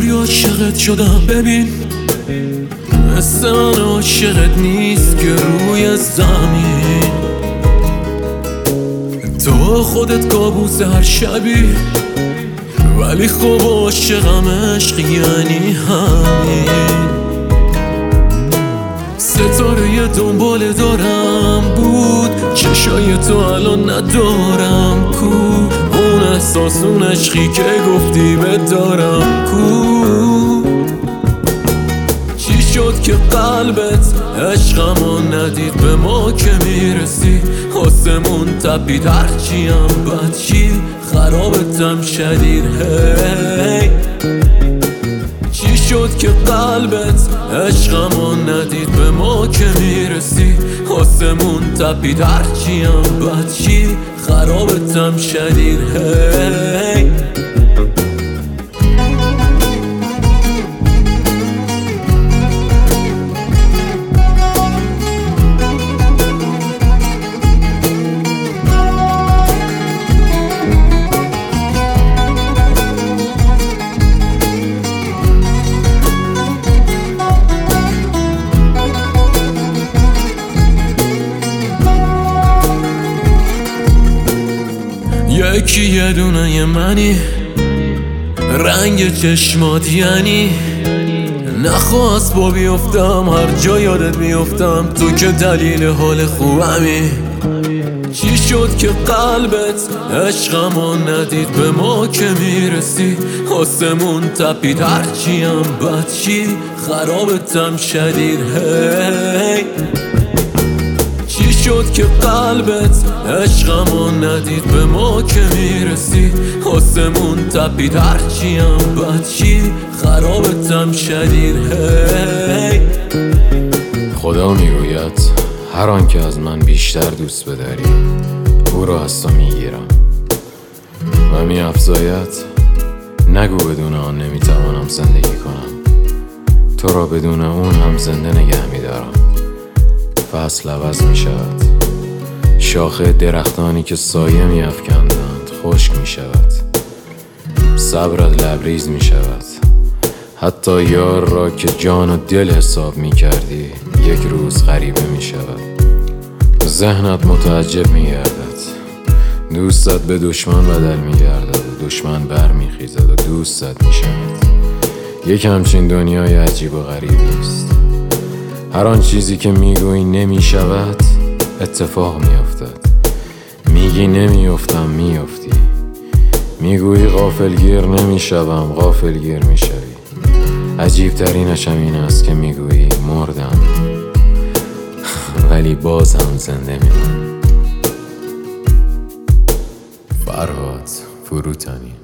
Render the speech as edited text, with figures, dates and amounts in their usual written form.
ولی عاشقت شدم. ببین مثل من عاشقت نیست که روی زمین. تو خودت کابوس هر شبی، ولی خب عاشقم. عشق یعنی همین. ستاره دنبال دارم بود، چشای تو الان ندارم. کو اون احساس، اون عشقی که گفتی بدارم. کو چی شد که قلبت عشقمو ندید؟ به ما که میرسی آسمون تپید. هرچیم بد چی خرابتم شدید. هی چی شد که قلبت عشقمو ندید؟ به ما که میرسی آسمون تپید. هرچیم بد چی خرابتم شدید. هی یکی یه دونه یه منی، رنگ چشمات یعنی نخواست با بیفتم. هر جا یادت بیفتم تو که دلیل حال خوبمی. چی شد که قلبت عشقمو ندید؟ به ما که میرسی آسمون تپید. هرچیم بد چی خرابتم شدید. هی چی شد که قلبت عشقمو ندید؟ به ما که میرسی آسمون تپید. هرچیم بد چی خرابتم شدید. هی خدا میگوید هر آن که از من بیشتر دوست بداری او را از تو میگیرم و میافزاید نگو بدون آن نمیتوانم زندگی کنم. تو را بدون اون هم زنده نگه میدارم. فصل عوض می شود، شاخه درختانی که سایه می افکندند خشک می شود. صبرت لبریز می شود. حتی یار را که جان و دل حساب می کردی یک روز غریبه می شود. ذهنت متعجب می گردد، دوستت به دشمن بدل می گردد و دشمن بر می خیزد و دوستت می شود. یک همچین دنیای عجیب و غریبی است. هر آن چیزی که میگویی نمی شود اتفاق می افتد. میگی نمی افتم میافتی. میگویی غافلگیر نمی شوم غافلگیر می شوی. عجیب ترینش این است که میگویی مردم ولی باز هم زنده میمونم. فرهاد فروتنی.